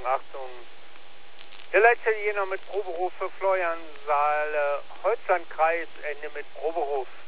Achtung. Der Leitstelle Jena mit Proberuf für Florian Saale, Holzlandkreis, Ende mit Proberuf.